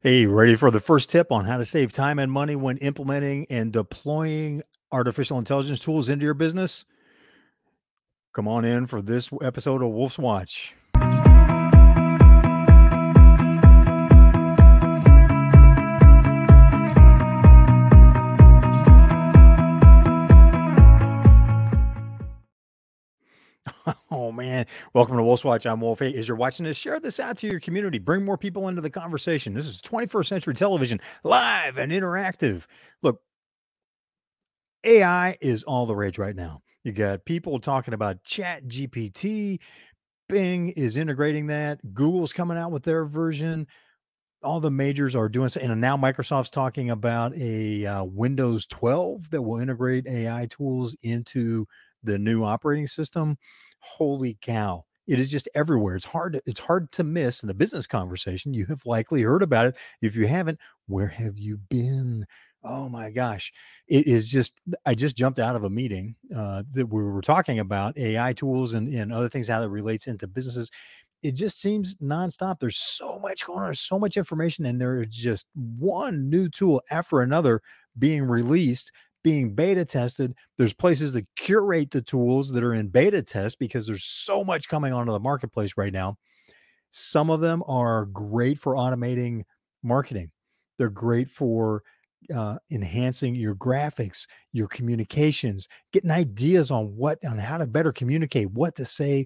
Hey, ready for the first tip on how to save time and money when implementing and deploying artificial intelligence tools into your business? Come on in for this episode of Wolf's Watch. Oh man, welcome to Wolf's Watch. I'm Wolf. Hey, as you're watching this, share this out to your community. Bring more people into the conversation. This is 21st century television, live and interactive. Look, AI is all the rage right now. You got people talking about Chat GPT. Bing is integrating that. Google's coming out with their version. All the majors are doing so, and now Microsoft's talking about a Windows 12 that will integrate AI tools into the new operating system. Holy cow. It is just everywhere. It's hard to miss in the business conversation. You have likely heard about it. If you haven't, where have you been? Oh my gosh. It is just I just jumped out of a meeting that we were talking about AI tools and other things, how that relates into businesses. It just seems nonstop. There's so much going on, there's so much information, and there is just one new tool after another being released, being beta tested. There's places to curate the tools that are in beta test because there's so much coming onto the marketplace right now. Some of them are great for automating marketing. They're great for enhancing your graphics, your communications, getting ideas on how to better communicate, what to say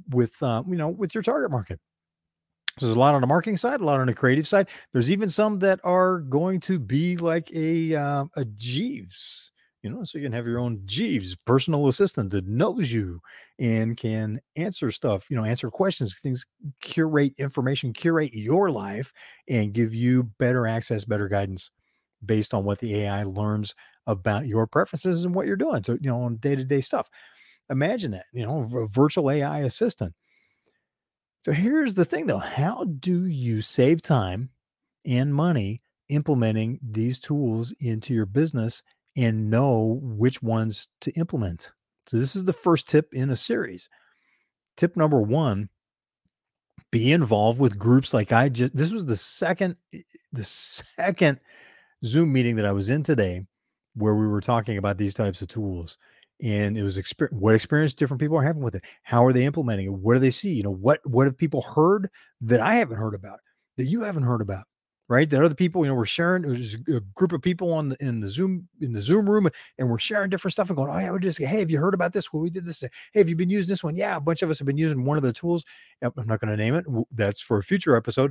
with your target market. So there's a lot on the marketing side, a lot on the creative side. There's even some that are going to be like a Jeeves, so you can have your own Jeeves personal assistant that knows you and can answer stuff, answer questions, things, curate information, curate your life, and give you better access, better guidance based on what the AI learns about your preferences and what you're doing. So, on day to day stuff. Imagine that, a virtual AI assistant. So here's the thing though, how do you save time and money implementing these tools into your business and know which ones to implement? So this is the first tip in a series. Tip number 1, be involved with groups like this was the second Zoom meeting that I was in today where we were talking about these types of tools. And it was what experience different people are having with it. How are they implementing it? What do they see? What have people heard that I haven't heard about, that you haven't heard about? Right. That other people, we're sharing. It was a group of people in the Zoom room, and we're sharing different stuff and going, oh yeah, we're just, hey, have you heard about this? Well, we did this. Hey, have you been using this one? Yeah, a bunch of us have been using one of the tools. I'm not going to name it. That's for a future episode.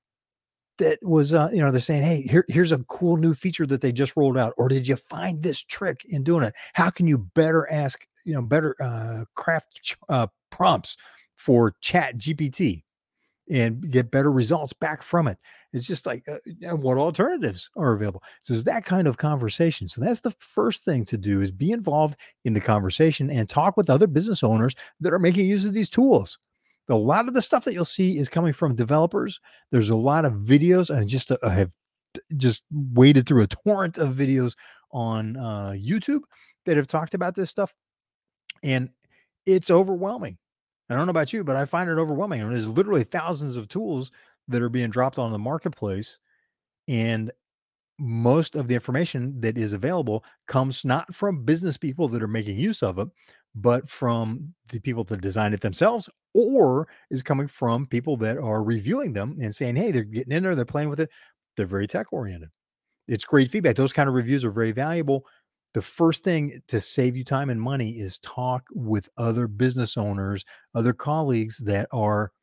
That was, they're saying, "Hey, here's a cool new feature that they just rolled out, or did you find this trick in doing it? How can you better ask, better craft prompts for Chat GPT and get better results back from it?" It's just like, what alternatives are available? So it's that kind of conversation. So that's the first thing to do, is be involved in the conversation and talk with other business owners that are making use of these tools. A lot of the stuff that you'll see is coming from developers. There's a lot of videos. I have just waded through a torrent of videos on YouTube that have talked about this stuff, and it's overwhelming. I don't know about you, but I find it overwhelming. And there's literally thousands of tools that are being dropped on the marketplace, and most of the information that is available comes not from business people that are making use of it, but from the people that design it themselves, or is coming from people that are reviewing them and saying, hey, they're getting in there, they're playing with it. They're very tech oriented. It's great feedback. Those kind of reviews are very valuable. The first thing to save you time and money is talk with other business owners, other colleagues that are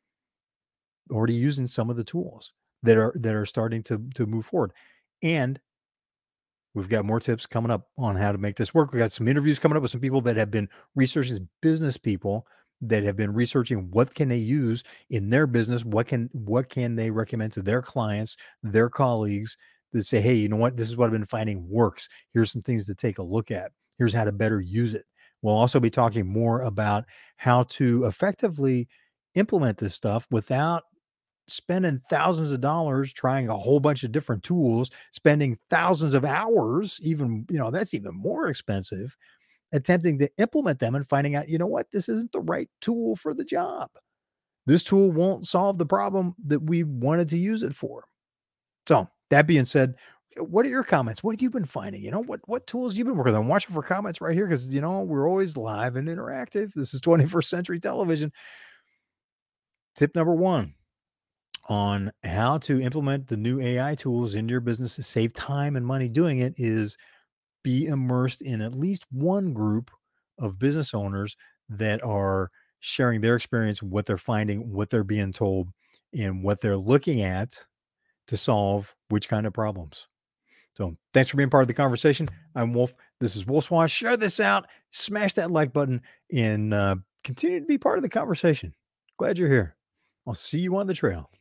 already using some of the tools that are starting to move forward. And we've got more tips coming up on how to make this work. We got some interviews coming up with some people that have been researching, business people that have been researching what can they use in their business, what can they recommend to their clients, their colleagues, that say, hey, you know what, this is what I've been finding works. Here's some things to take a look at. Here's how to better use it. We'll also be talking more about how to effectively implement this stuff without spending thousands of dollars trying a whole bunch of different tools, spending thousands of hours, even, that's even more expensive, attempting to implement them and finding out, what, this isn't the right tool for the job. This tool won't solve the problem that we wanted to use it for. So that being said, what are your comments? What have you been finding? What tools you been working on? Watching for comments right here because we're always live and interactive. This is 21st century television. Tip number one on how to implement the new AI tools in your business to save time and money doing it is be immersed in at least one group of business owners that are sharing their experience, what they're finding, what they're being told, and what they're looking at to solve which kind of problems. So thanks for being part of the conversation. I'm Wolf. This is Wolf Swash. Share this out, smash that like button, and continue to be part of the conversation. Glad you're here. I'll see you on the trail.